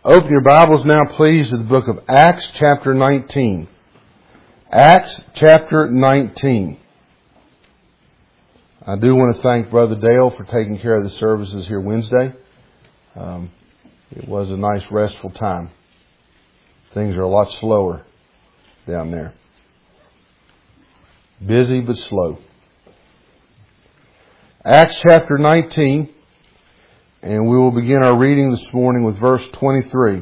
Open your Bibles now, please, to the book of Acts chapter 19. Acts chapter 19. I do want to thank Brother Dale for taking care of the services here Wednesday. It was a nice, restful time. Things are a lot slower down there. Busy but slow. Acts chapter 19. And we will begin our reading this morning with verse 23.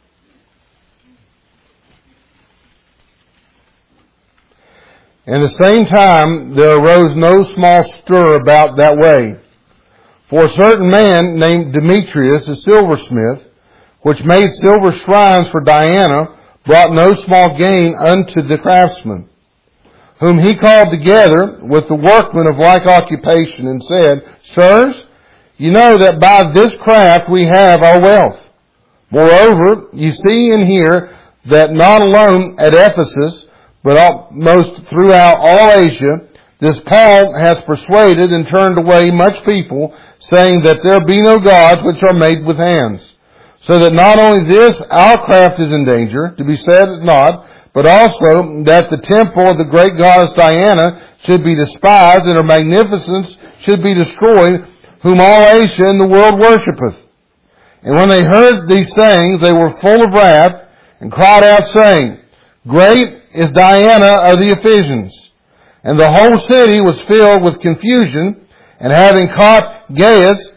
In the same time, there arose no small stir about that way. For a certain man named Demetrius, a silversmith, which made silver shrines for Diana, brought no small gain unto the craftsmen, whom he called together with the workmen of like occupation, and said, Sirs, you know that by this craft we have our wealth. Moreover, you see and hear that not alone at Ephesus, but almost throughout all Asia, this Paul hath persuaded and turned away much people, saying that there be no gods which are made with hands. So that not only this, our craft is in danger, to be said not, but also that the temple of the great goddess Diana should be despised, and her magnificence should be destroyed, whom all Asia and the world worshippeth. And when they heard these sayings, they were full of wrath, and cried out, saying, Great is Diana of the Ephesians. And the whole city was filled with confusion, and having caught Gaius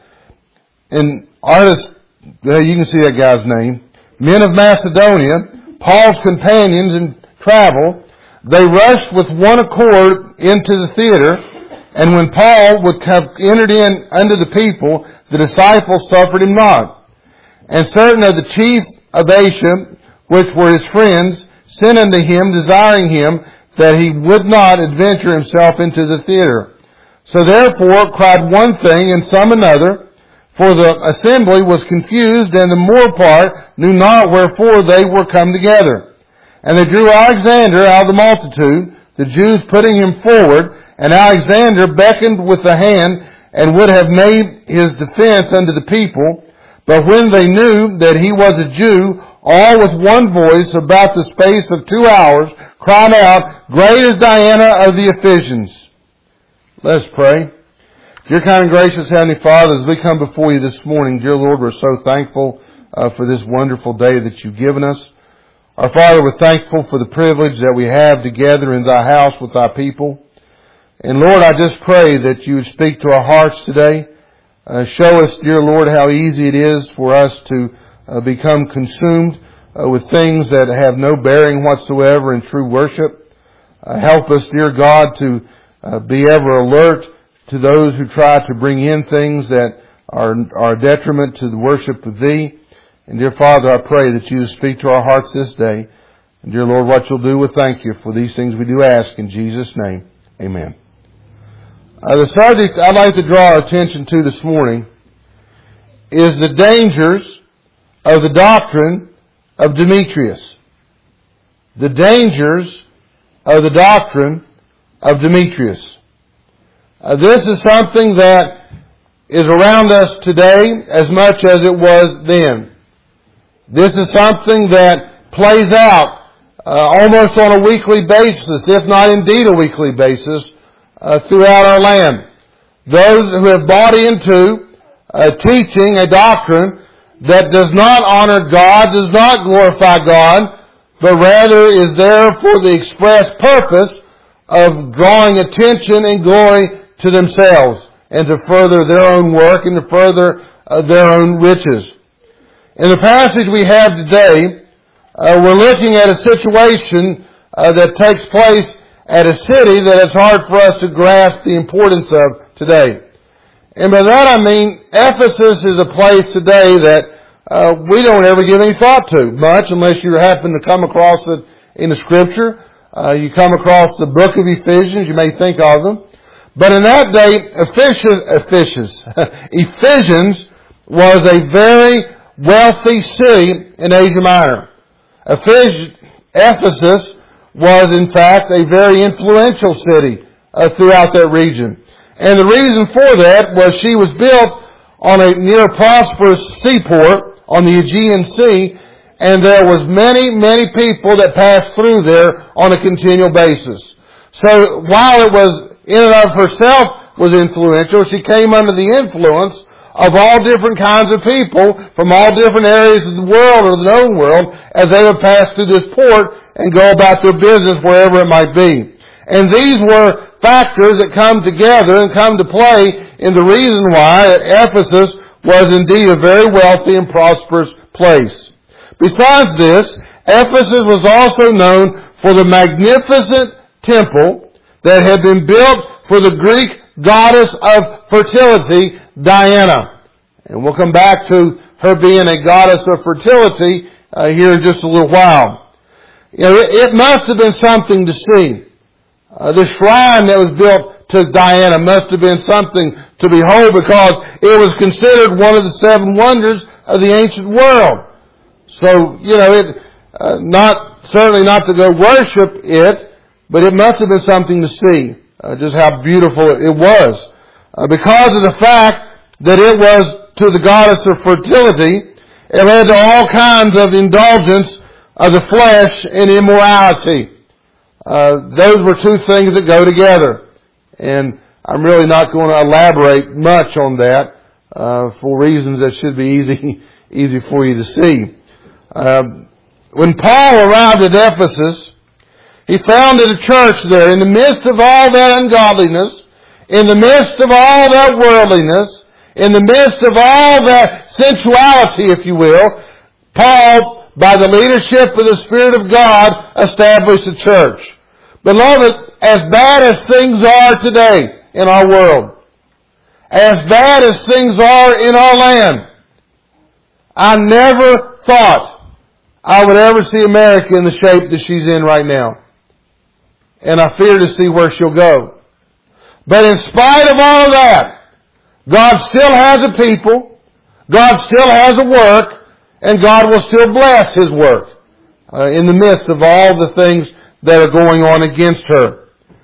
and Aristarchus, you can see that guy's name, men of Macedonia, Paul's companions in travel, they rushed with one accord into the theater. And when Paul would have entered in unto the people, the disciples suffered him not. And certain of the chief of Asia, which were his friends, sent unto him, desiring him that he would not adventure himself into the theater. So therefore cried one thing and some another, for the assembly was confused, and the more part knew not wherefore they were come together. And they drew Alexander out of the multitude, the Jews putting him forward, and Alexander beckoned with the hand and would have made his defense unto the people. But when they knew that he was a Jew, all with one voice about the space of 2 hours cried out, Great is Diana of the Ephesians. Let us pray. Dear kind and gracious Heavenly Father, as we come before you this morning, dear Lord, we're so thankful for this wonderful day that you've given us. Our Father, we're thankful for the privilege that we have together in thy house with thy people. And Lord, I just pray that you would speak to our hearts today. Show us, dear Lord, how easy it is for us to become consumed with things that have no bearing whatsoever in true worship. Help us, dear God, to be ever alert to those who try to bring in things that are a detriment to the worship of Thee. And dear Father, I pray that you speak to our hearts this day. And dear Lord, what you'll do, we'll thank you for these things we do ask in Jesus' name. Amen. The subject I'd like to draw our attention to this morning is the dangers of the doctrine of Demetrius. The dangers of the doctrine of Demetrius. This is something that is around us today as much as it was then. This is something that plays out almost on a weekly basis, if not indeed a weekly basis, throughout our land. Those who have bought into teaching a doctrine that does not honor God, does not glorify God, but rather is there for the express purpose of drawing attention and glory to themselves and to further their own work and to further their own riches. In the passage we have today, we're looking at a situation that takes place at a city that it's hard for us to grasp the importance of today. And by that I mean Ephesus is a place today that we don't ever give any thought to much unless you happen to come across it in the Scripture. You come across the book of Ephesians, you may think of them. But in that day, Ephesians was a very wealthy city in Asia Minor. Ephesus was in fact a very influential city throughout that region. And the reason for that was she was built on a near prosperous seaport on the Aegean Sea, and there was many, many people that passed through there on a continual basis. So while it was in and of herself was influential, she came under the influence of all different kinds of people from all different areas of the world or the known world as they would pass through this port and go about their business wherever it might be. And these were factors that come together and come to play in the reason why Ephesus was indeed a very wealthy and prosperous place. Besides this, Ephesus was also known for the magnificent temple that had been built for the Greek goddess of fertility, Diana. And we'll come back to her being a goddess of fertility here in just a little while. You know, it must have been something to see. The shrine that was built to Diana must have been something to behold, because it was considered one of the 7 wonders of the ancient world. So, you know, certainly not to go worship it, but it must have been something to see, just how beautiful it was. Because of the fact that it was to the goddess of fertility, it led to all kinds of indulgence of the flesh and immorality. Those were 2 things that go together. And I'm really not going to elaborate much on that, for reasons that should be easy for you to see. When Paul arrived at Ephesus, he founded a church there in the midst of all that ungodliness, in the midst of all that worldliness, in the midst of all that sensuality, if you will. Paul, by the leadership of the Spirit of God, established a church. Beloved, as bad as things are today in our world, as bad as things are in our land, I never thought I would ever see America in the shape that she's in right now. And I fear to see where she'll go. But in spite of all that, God still has a people, God still has a work, and God will still bless His work in the midst of all the things that are going on against her.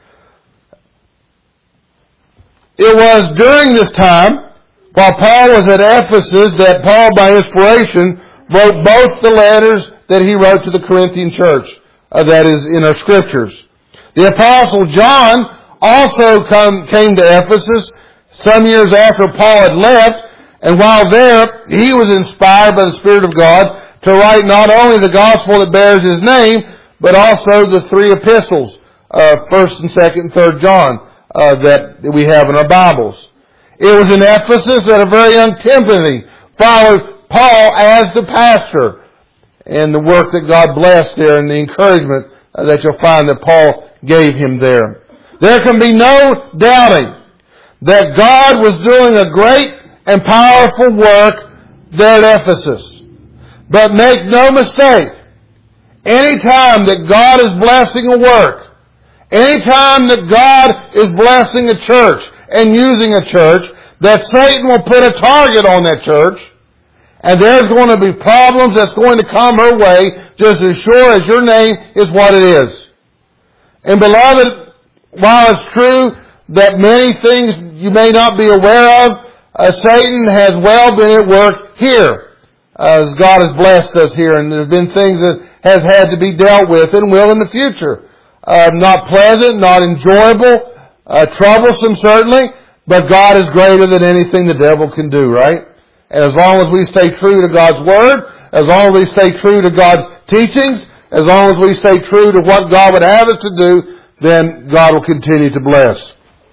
It was during this time, while Paul was at Ephesus, that Paul, by inspiration, wrote both the letters that he wrote to the Corinthian church, that is in our scriptures. The Apostle John also came to Ephesus some years after Paul had left, and while there, he was inspired by the Spirit of God to write not only the gospel that bears his name, but also the 3 epistles, 1st and 2nd and 3rd John, that we have in our Bibles. It was in Ephesus that a very young Timothy followed Paul as the pastor, and the work that God blessed there and the encouragement that you'll find that Paul gave him there. There can be no doubting that God was doing a great and powerful work there at Ephesus. But make no mistake, any time that God is blessing a work, any time that God is blessing a church and using a church, that Satan will put a target on that church, and there's going to be problems that's going to come her way just as sure as your name is what it is. And beloved, while it's true that many things you may not be aware of, Satan has well been at work here, as God has blessed us here, and there's been things that has had to be dealt with and will in the future. Not pleasant, not enjoyable, troublesome certainly, but God is greater than anything the devil can do, right? And as long as we stay true to God's Word, as long as we stay true to God's teachings, as long as we stay true to what God would have us to do, then God will continue to bless.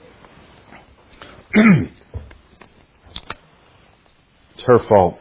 It's her fault.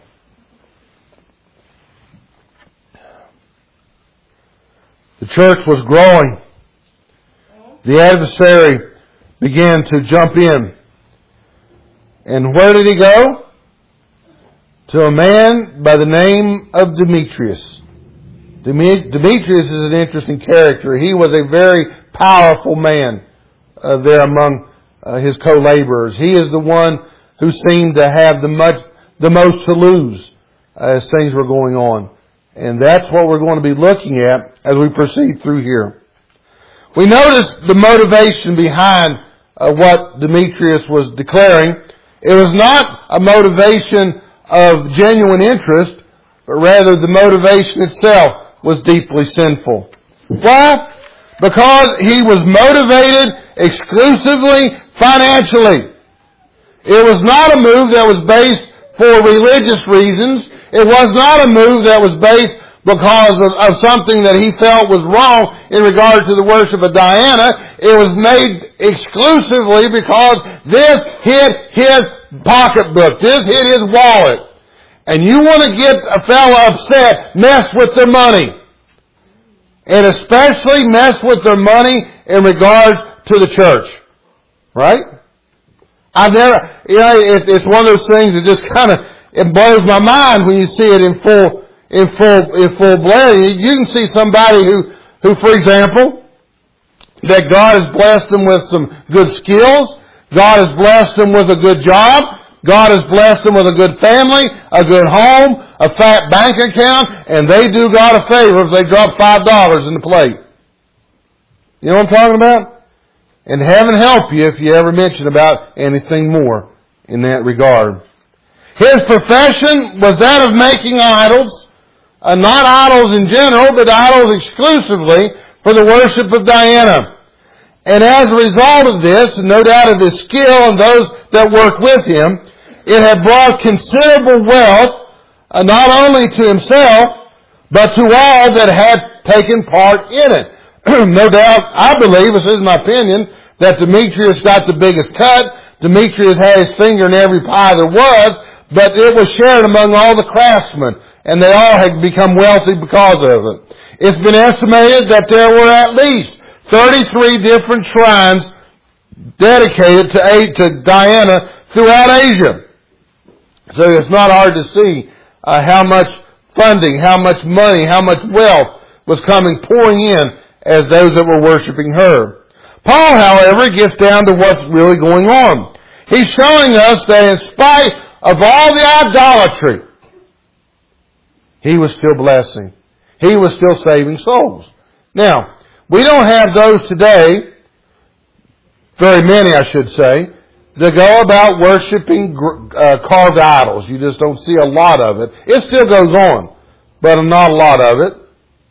The church was growing. The adversary began to jump in. And where did he go? To a man by the name of Demetrius. Demetrius is an interesting character. He was a very powerful man there among his co-laborers. He is the one who seemed to have the most to lose as things were going on. And that's what we're going to be looking at as we proceed through here. We notice the motivation behind what Demetrius was declaring. It was not a motivation of genuine interest, but rather the motivation itself was deeply sinful. Why? Because he was motivated exclusively financially. It was not a move that was based for religious reasons. It was not a move that was based because of something that he felt was wrong in regard to the worship of Diana. It was made exclusively because this hit his pocketbook. This hit his wallet. And you want to get a fellow upset, mess with their money. And especially mess with their money in regards to the church. Right? I've never, it's one of those things that just kind of, it blows my mind when you see it in full blare. You can see somebody who, for example, that God has blessed them with some good skills. God has blessed them with a good job. God has blessed them with a good family, a good home, a fat bank account, and they do God a favor if they drop $5 in the plate. You know what I'm talking about? And heaven help you if you ever mention about anything more in that regard. His profession was that of making idols, not idols in general, but idols exclusively for the worship of Diana. And as a result of this, and no doubt of his skill and those that worked with him, it had brought considerable wealth, not only to himself, but to all that had taken part in it. No doubt, I believe, this is my opinion, that Demetrius got the biggest cut. Demetrius had his finger in every pie there was, but it was shared among all the craftsmen, and they all had become wealthy because of it. It's been estimated that there were at least 33 different shrines dedicated to Diana throughout Asia. So it's not hard to see how much funding, how much money, how much wealth was pouring in as those that were worshiping her. Paul, however, gets down to what's really going on. He's showing us that in spite of all the idolatry, he was still blessing. He was still saving souls. Now, we don't have those today, very many I should say, that go about worshiping carved idols. You just don't see a lot of it. It still goes on, but not a lot of it.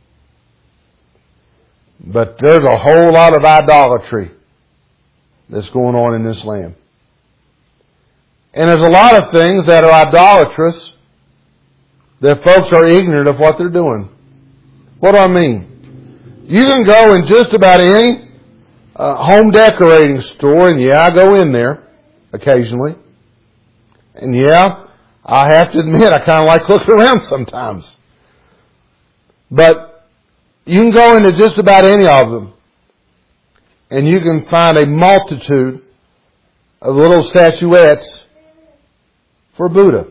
But there's a whole lot of idolatry that's going on in this land. And there's a lot of things that are idolatrous that folks are ignorant of what they're doing. What do I mean? You can go in just about any home decorating store, and I go in there occasionally. And I have to admit, I kind of like looking around sometimes. But you can go into just about any of them, and you can find a multitude of little statuettes for Buddha.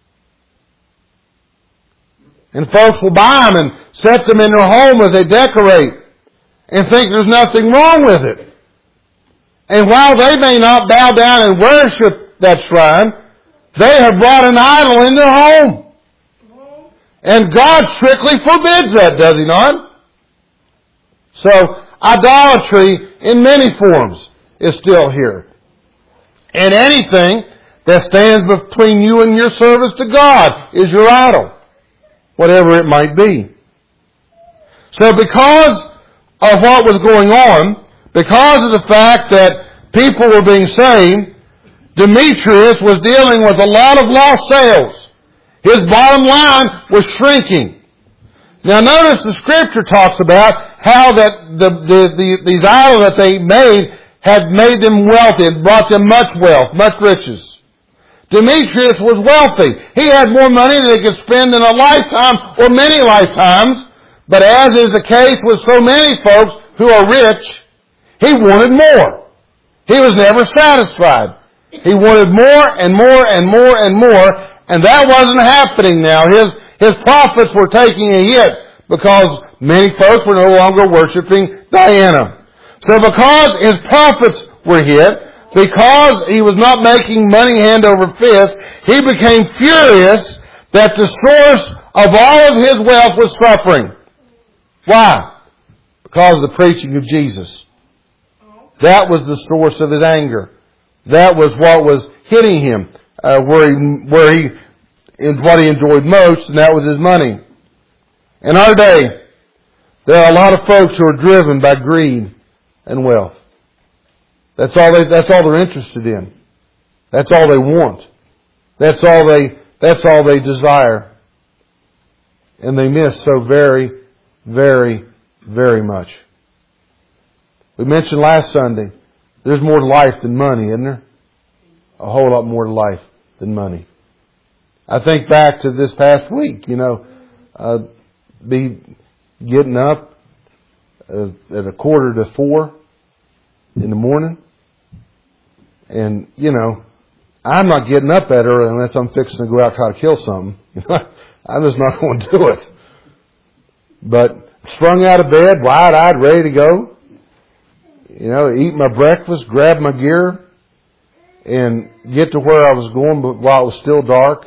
And folks will buy them and set them in their home as they decorate and think there's nothing wrong with it. And while they may not bow down and worship that shrine, they have brought an idol in their home. And God strictly forbids that, does He not? So, idolatry in many forms is still here. And anything that stands between you and your service to God is your idol, whatever it might be. So because of what was going on, because of the fact that people were being saved, Demetrius was dealing with a lot of lost sales. His bottom line was shrinking. Now notice the scripture talks about how that these idols that they made had made them wealthy and brought them much wealth, much riches. Demetrius was wealthy. He had more money than he could spend in a lifetime or many lifetimes. But as is the case with so many folks who are rich, he wanted more. He was never satisfied. He wanted more and more and more and more, and that wasn't happening now. His profits were taking a hit because many folks were no longer worshiping Diana. So because his profits were hit, because he was not making money hand over fist, he became furious that the source of all of his wealth was suffering. Why? Because of the preaching of Jesus. That was the source of his anger. That was what was hitting him, where he in what he enjoyed most, and that was his money. In our day, there are a lot of folks who are driven by greed and wealth. That's all they're interested in. That's all they want. That's all they desire. And they miss so very, very, very much. We mentioned last Sunday, there's more to life than money, isn't there? A whole lot more to life than money. I think back to this past week, be getting up at 3:45 in the morning. And, I'm not getting up that early unless I'm fixing to go out and try to kill something. I'm just not going to do it. But sprung out of bed, wide-eyed, ready to go. Eat my breakfast, grab my gear, and get to where I was going while it was still dark.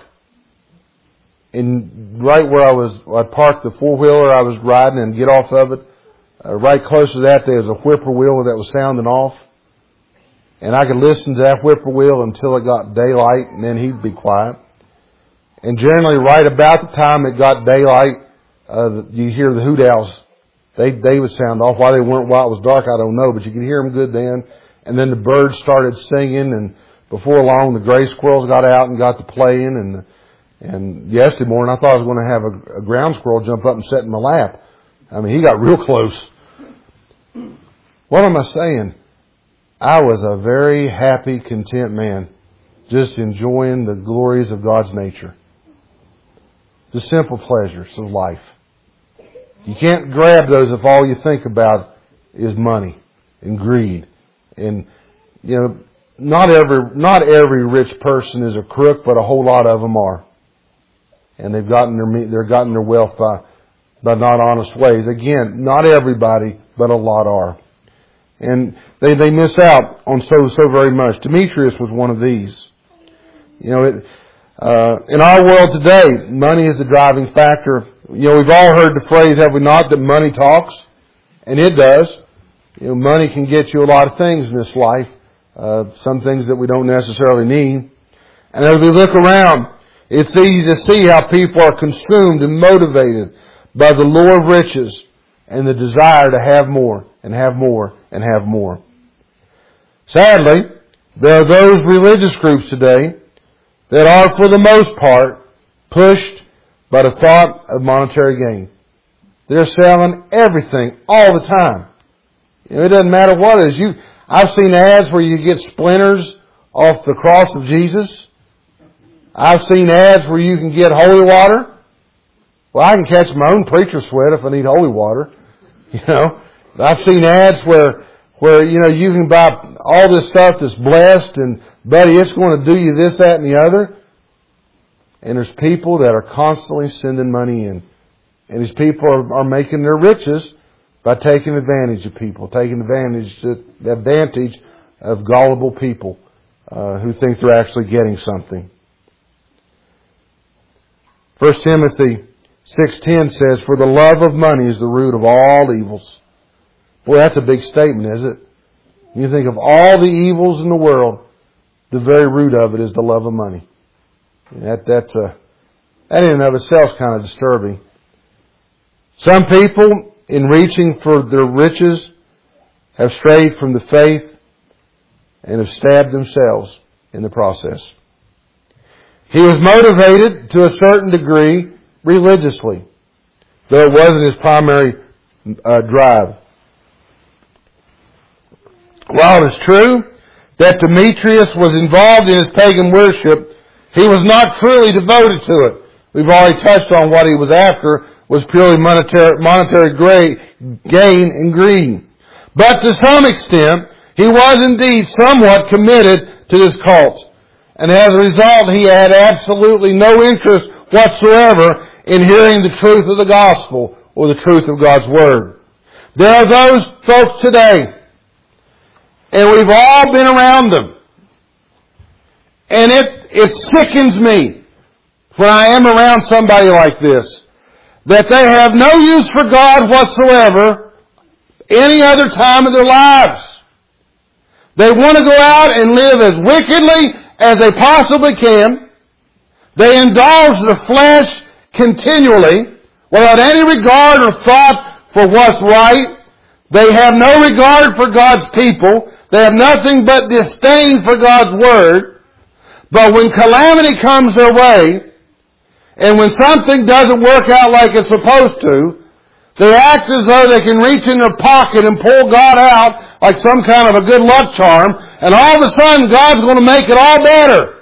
And right where I parked the four-wheeler I was riding and get off of it, right close to that, there was a whippoorwill that was sounding off. And I could listen to that whippoorwill until it got daylight, and then he'd be quiet. And generally, right about the time it got daylight, you hear the hoot owls. They would sound off. Why they weren't while it was dark, I don't know, but you could hear them good then. And then the birds started singing, and before long, the gray squirrels got out and got to playing. And yesterday morning, I thought I was going to have a ground squirrel jump up and sit in my lap. I mean, he got real close. What am I saying? I was a very happy, content man, just enjoying the glories of God's nature. The simple pleasures of life. You can't grab those if all you think about is money and greed. And, not every rich person is a crook, but a whole lot of them are. And they've gotten their wealth by not honest ways. Again, not everybody, but a lot are. And they miss out on so very much. Demetrius was one of these. In our world today, money is the driving factor. We've all heard the phrase, have we not, that money talks? And it does. Money can get you a lot of things in this life. Some things that we don't necessarily need. And as we look around, it's easy to see how people are consumed and motivated by the lure of riches and the desire to have more and have more and have more. Sadly, there are those religious groups today that are, for the most part, pushed by the thought of monetary gain. They're selling everything all the time. It doesn't matter what it is. I've seen ads where you get splinters off the cross of Jesus. I've seen ads where you can get holy water. Well, I can catch my own preacher sweat if I need holy water. I've seen ads where you can buy all this stuff that's blessed and, buddy, it's going to do you this, that, and the other. And there's people that are constantly sending money in. And these people are making their riches by taking advantage of people, taking advantage of gullible people who think they're actually getting something. 1 Timothy 6:10 says, "For the love of money is the root of all evils." Boy, that's a big statement, is it? You think of all the evils in the world, the very root of it is the love of money. That in and of itself is kind of disturbing. Some people, in reaching for their riches, have strayed from the faith and have stabbed themselves in the process. He was motivated to a certain degree religiously, though it wasn't his primary drive. While it is true that Demetrius was involved in his pagan worship, he was not truly devoted to it. We've already touched on what he was after was purely monetary gain and greed. But to some extent, he was indeed somewhat committed to this cult. And as a result, he had absolutely no interest whatsoever in hearing the truth of the gospel or the truth of God's Word. There are those folks today, and we've all been around them. And it sickens me when I am around somebody like this, that they have no use for God whatsoever any other time of their lives. They want to go out and live as wickedly as they possibly can. They indulge the flesh continually without any regard or thought for what's right. They have no regard for God's people. They have nothing but disdain for God's Word. But when calamity comes their way, and when something doesn't work out like it's supposed to, they act as though they can reach in their pocket and pull God out like some kind of a good luck charm, and all of a sudden God's going to make it all better.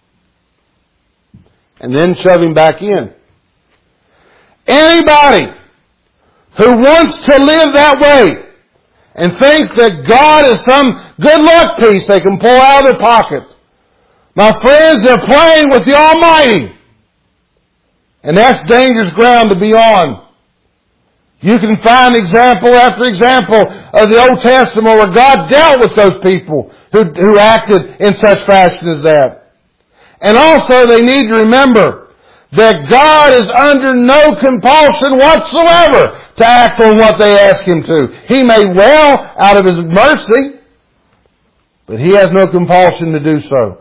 And then shove Him back in. Anybody who wants to live that way and think that God is some good luck piece they can pull out of their pocket, my friends, they're playing with the Almighty. And that's dangerous ground to be on. You can find example after example of the Old Testament where God dealt with those people who acted in such fashion as that. And also they need to remember that God is under no compulsion whatsoever to act on what they ask Him to. He may well, out of His mercy, but He has no compulsion to do so.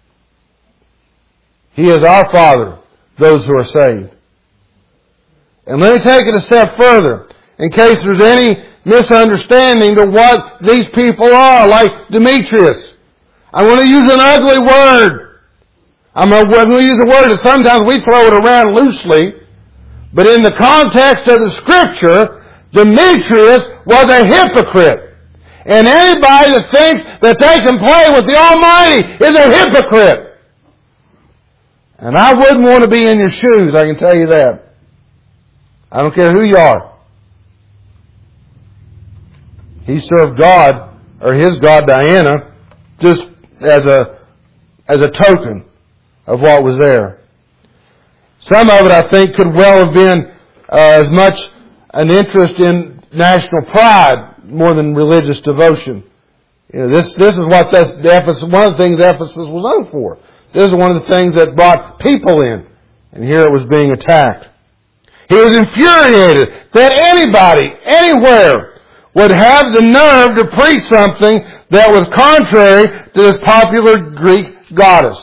He is our Father, those who are saved. And let me take it a step further, in case there's any misunderstanding to what these people are, like Demetrius. I'm going to use an ugly word. I'm going to use a word that sometimes we throw it around loosely, but in the context of the Scripture, Demetrius was a hypocrite. And anybody that thinks that they can play with the Almighty is a hypocrite. And I wouldn't want to be in your shoes, I can tell you that. I don't care who you are. He served God, or his god Diana, just as a token of what was there. Some of it, I think, could well have been as much an interest in national pride more than religious devotion. You know, this is what Ephesus, one of the things Ephesus was known for. This is one of the things that brought people in. And here it was being attacked. He was infuriated that anybody, anywhere, would have the nerve to preach something that was contrary to this popular Greek goddess.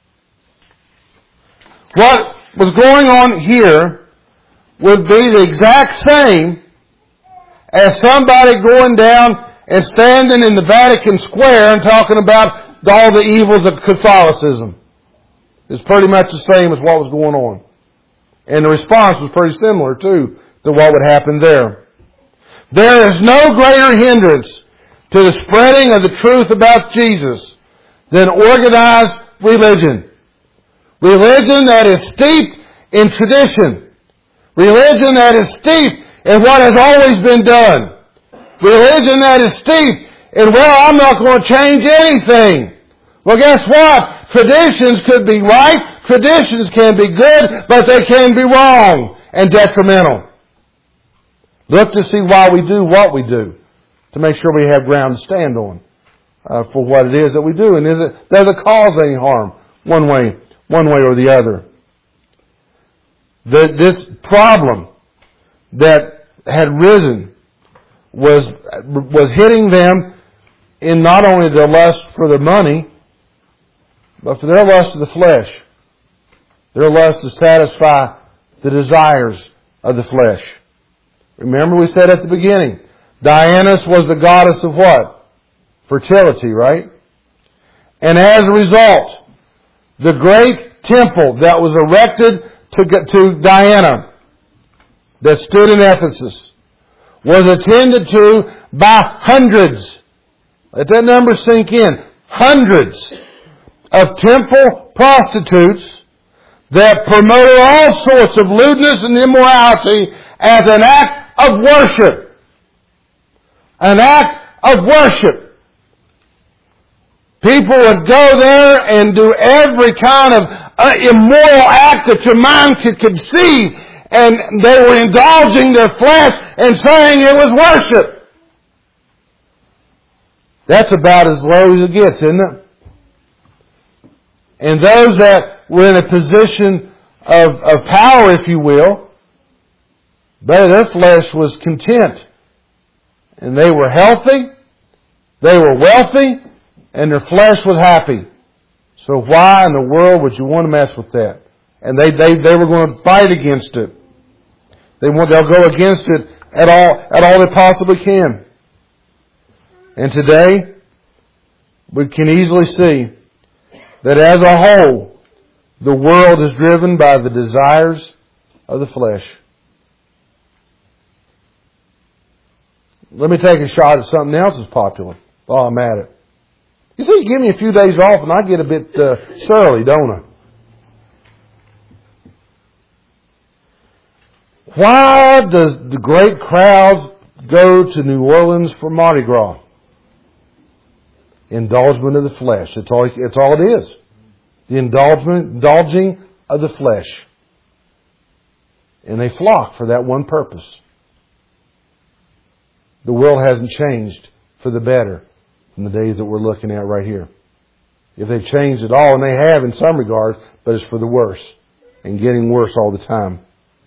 What was going on here would be the exact same as somebody going down and standing in the Vatican Square and talking about all the evils of Catholicism. It's pretty much the same as what was going on. And the response was pretty similar, too, to what would happen there. There is no greater hindrance to the spreading of the truth about Jesus than organized religion. Religion that is steeped in tradition. Religion that is steeped in what has always been done. Religion that is steeped in, well, I'm not going to change anything. Well, guess what? Traditions could be right, traditions can be good, but they can be wrong and detrimental. Look to see why we do what we do, to make sure we have ground to stand on for what it is that we do. And does it cause any harm one way or the other? This problem that had risen was hitting them in not only their lust for the money, but for their lust of the flesh. Their lust to satisfy the desires of the flesh. Remember we said at the beginning, Diana was the goddess of what? Fertility, right? And as a result, the great temple that was erected to Diana, that stood in Ephesus, was attended to by hundreds. Let that number sink in. Hundreds of temple prostitutes that promoted all sorts of lewdness and immorality as an act of worship. An act of worship. People would go there and do every kind of immoral act that your mind could conceive, and they were indulging their flesh and saying it was worship. That's about as low as it gets, isn't it? And those that were in a position of power, if you will, their flesh was content. And they were healthy, they were wealthy, and their flesh was happy. So why in the world would you want to mess with that? And they were going to fight against it. They'll go against it at all they possibly can. And today, we can easily see that as a whole, the world is driven by the desires of the flesh. Let me take a shot at something else that's popular while I'm at it. You see, you give me a few days off and I get a bit surly, don't I? Why does the great crowd go to New Orleans for Mardi Gras? Indulgement of the flesh. It's all it is. The indulging of the flesh. And they flock for that one purpose. The world hasn't changed for the better in the days that we're looking at right here. If they've changed at all, and they have in some regards, but it's for the worse. And getting worse all the time.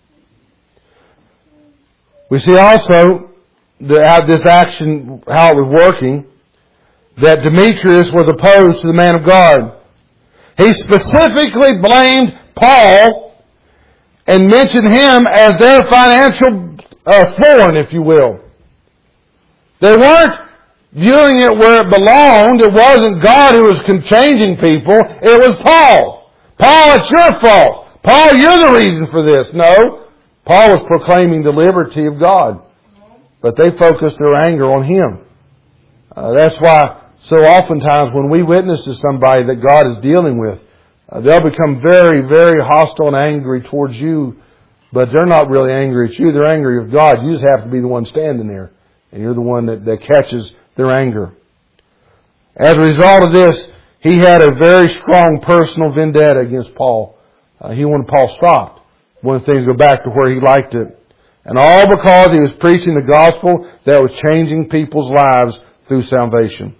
We see also this action, how it was working, that Demetrius was opposed to the man of God. He specifically blamed Paul and mentioned him as their financial thorn, if you will. They weren't viewing it where it belonged. It wasn't God who was changing people. It was Paul. Paul, it's your fault. Paul, you're the reason for this. No. Paul was proclaiming the liberty of God. But they focused their anger on him. That's why so oftentimes when we witness to somebody that God is dealing with, they'll become very, very hostile and angry towards you. But they're not really angry at you. They're angry with God. You just have to be the one standing there. And you're the one that catches their anger. As a result of this, he had a very strong personal vendetta against Paul. He wanted Paul stopped. When things go back to where he liked it. And all because he was preaching the gospel that was changing people's lives through salvation.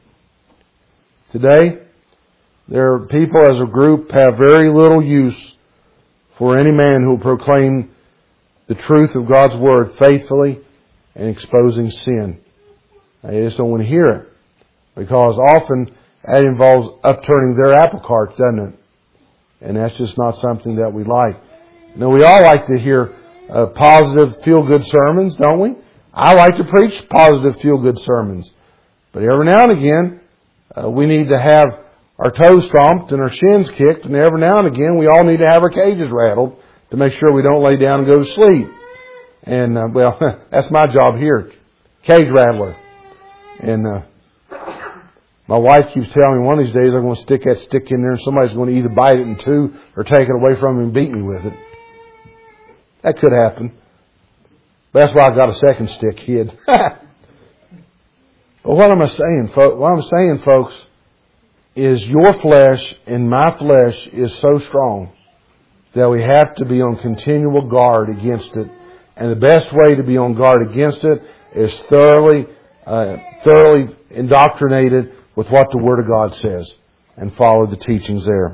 Today, there are people as a group have very little use for any man who will proclaim the truth of God's Word faithfully and exposing sin. They just don't want to hear it. Because often that involves upturning their apple carts, doesn't it? And that's just not something that we like. Now, we all like to hear positive, feel-good sermons, don't we? I like to preach positive, feel-good sermons. But every now and again, we need to have our toes stomped and our shins kicked. And every now and again, we all need to have our cages rattled to make sure we don't lay down and go to sleep. And, that's my job here. Cage rattler. And my wife keeps telling me one of these days I'm going to stick that stick in there and somebody's going to either bite it in two or take it away from me and beat me with it. That could happen. But that's why I got a second stick hid. But what am I saying, folks? What I'm saying, folks, is your flesh and my flesh is so strong that we have to be on continual guard against it. And the best way to be on guard against it is thoroughly indoctrinated with what the Word of God says and follow the teachings there.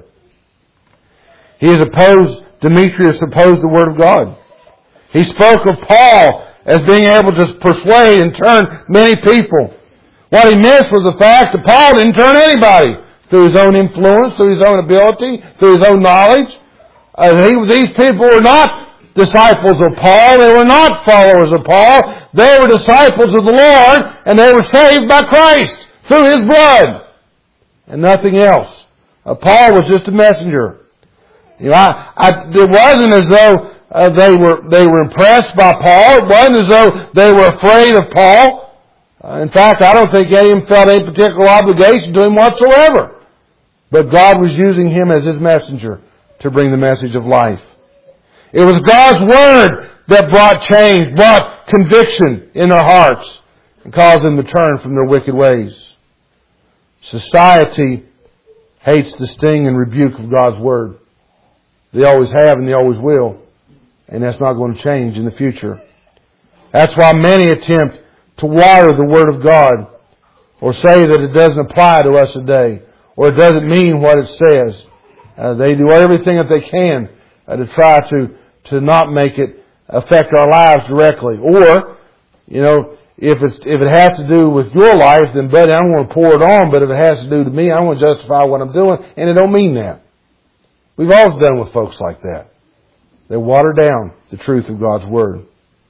Demetrius opposed the Word of God. He spoke of Paul as being able to persuade and turn many people. What he missed was the fact that Paul didn't turn anybody through his own influence, through his own ability, through his own knowledge. These people were not disciples of Paul. They were not followers of Paul. They were disciples of the Lord, and they were saved by Christ through His blood and nothing else. Paul was just a messenger. You know, it wasn't as though they were impressed by Paul. It wasn't as though they were afraid of Paul. In fact, I don't think any of them felt any particular obligation to him whatsoever. But God was using him as His messenger to bring the message of life. It was God's Word that brought change, brought conviction in their hearts, and caused them to turn from their wicked ways. Society hates the sting and rebuke of God's Word. They always have and they always will. And that's not going to change in the future. That's why many attempt to water the Word of God, or say that it doesn't apply to us today, or it doesn't mean what it says. They do everything that they can to try to not make it affect our lives directly. Or, you know, if it has to do with your life, then buddy, I'm going to pour it on. But if it has to do to me, I'm going to justify what I'm doing, and it don't mean that. We've always done with folks like that. They water down the truth of God's Word.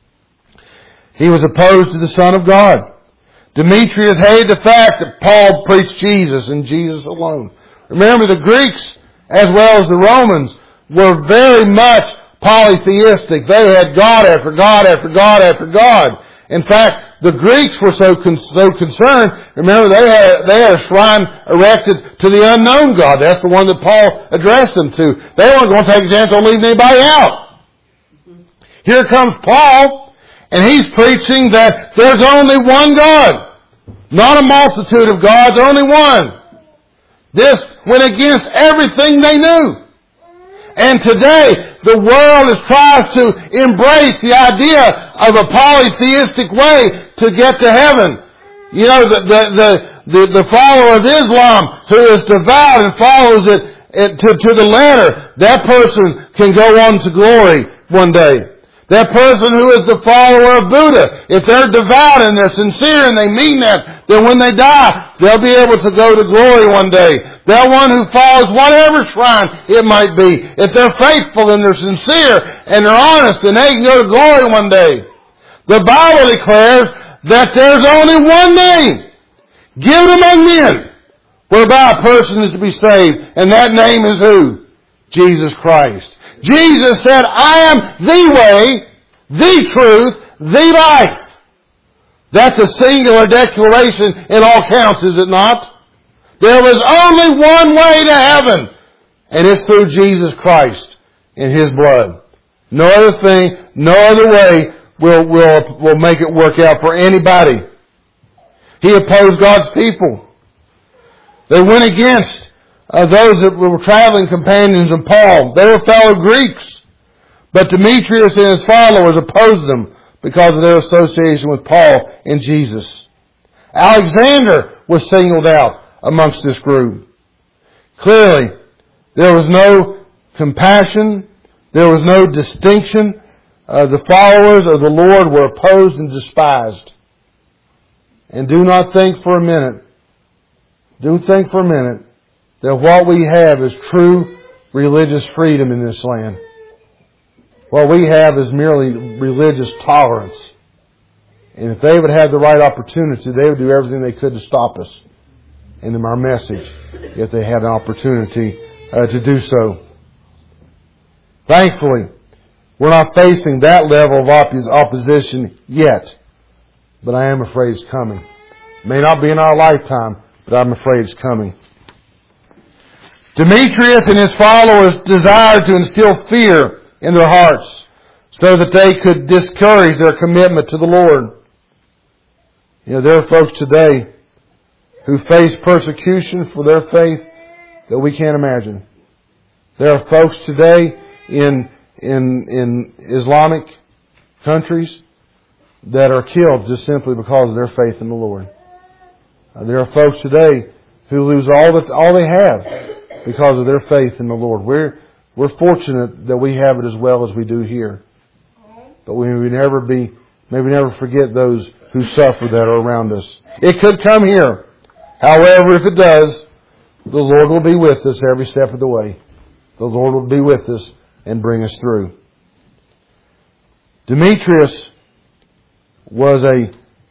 He was opposed to the Son of God. Demetrius hated the fact that Paul preached Jesus and Jesus alone. Remember, the Greeks, as well as the Romans, were very much polytheistic. They had God after God after God after God. In fact, the Greeks were so concerned. Remember, they had a shrine erected to the unknown God. That's the one that Paul addressed them to. They weren't going to take a chance on leaving anybody out. Here comes Paul, and he's preaching that there's only one God. Not a multitude of gods, only one. This went against everything they knew. And today, the world tries to embrace the idea of a polytheistic way to get to heaven. You know, the follower of Islam who is devout and follows it to the letter, that person can go on to glory one day. That person who is the follower of Buddha, if they're devout and they're sincere and they mean that, then when they die, they'll be able to go to glory one day. That one who follows whatever shrine it might be, if they're faithful and they're sincere and they're honest, then they can go to glory one day. The Bible declares that there's only one name given among men whereby a person is to be saved, and that name is who? Jesus Christ. Jesus said, I am the way, the truth, the life. That's a singular declaration in all counts, is it not? There was only one way to heaven, and it's through Jesus Christ and His blood. No other thing, no other way will make it work out for anybody. He opposed God's people. They went against those that were traveling companions of Paul. They were fellow Greeks. But Demetrius and his followers opposed them because of their association with Paul and Jesus. Alexander was singled out amongst this group. Clearly, there was no compassion. There was no distinction. The followers of the Lord were opposed and despised. And do not think for a minute, that what we have is true religious freedom in this land. What we have is merely religious tolerance. And if they would have the right opportunity, they would do everything they could to stop us in our message if they had an opportunity to do so. Thankfully, we're not facing that level of opposition yet. But I am afraid it's coming. It may not be in our lifetime, but I'm afraid it's coming. Demetrius and his followers desired to instill fear in their hearts so that they could discourage their commitment to the Lord. You know, there are folks today who face persecution for their faith that we can't imagine. There are folks today in Islamic countries that are killed just simply because of their faith in the Lord. There are folks today who lose all they have because of their faith in the Lord. We're fortunate that we have it as well as we do here. But we may never forget those who suffer that are around us. It could come here. However, if it does, the Lord will be with us every step of the way. The Lord will be with us and bring us through. Demetrius was a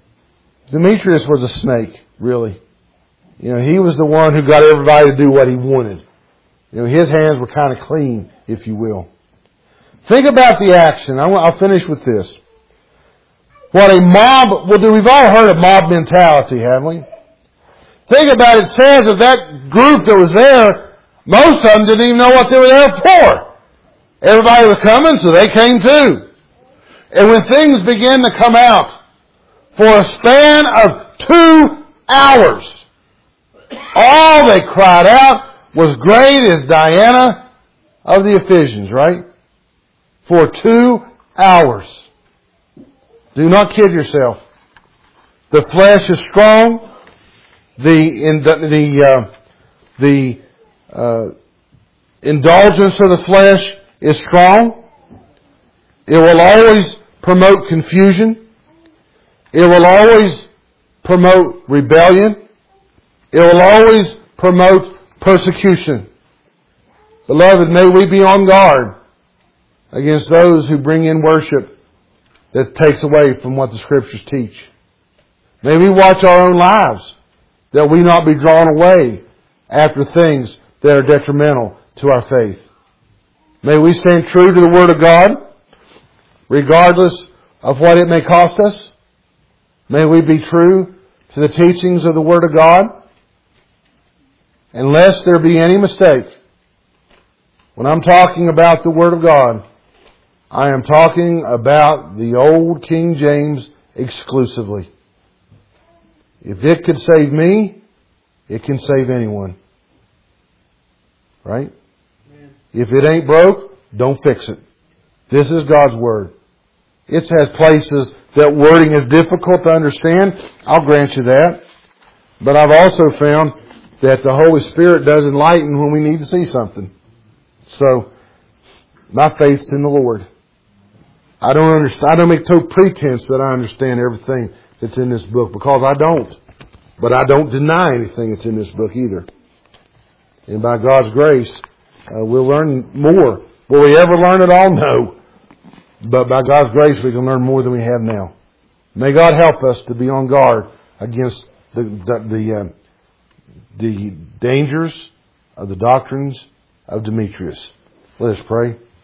snake, really. You know, he was the one who got everybody to do what he wanted. You know, his hands were kind of clean, if you will. Think about the action. I'll finish with this. What a mob will do. We've all heard of mob mentality, haven't we? Think about it. It says of that group that was there, most of them didn't even know what they were there for. Everybody was coming, so they came too. And when things began to come out, for a span of 2 hours, all they cried out was, "Great is Diana of the Ephesians," right? For 2 hours. Do not kid yourself. The flesh is strong. The indulgence of the flesh is strong. It will always promote confusion. It will always promote rebellion. It will always promote persecution. Beloved, may we be on guard against those who bring in worship that takes away from what the Scriptures teach. May we watch our own lives, that we not be drawn away after things that are detrimental to our faith. May we stand true to the Word of God, regardless of what it may cost us. May we be true to the teachings of the Word of God. And lest there be any mistake, when I'm talking about the Word of God, I am talking about the old King James exclusively. If it could save me, it can save anyone. Right? Amen. If it ain't broke, don't fix it. This is God's Word. It has places that wording is difficult to understand. I'll grant you that. But I've also found that the Holy Spirit does enlighten when we need to see something. So, my faith's in the Lord. I don't make no pretense that I understand everything that's in this book, because I don't. But I don't deny anything that's in this book either. And by God's grace, we'll learn more. Will we ever learn it all? No. But by God's grace, we can learn more than we have now. May God help us to be on guard against the dangers of the doctrines of Demetrius. Let us pray.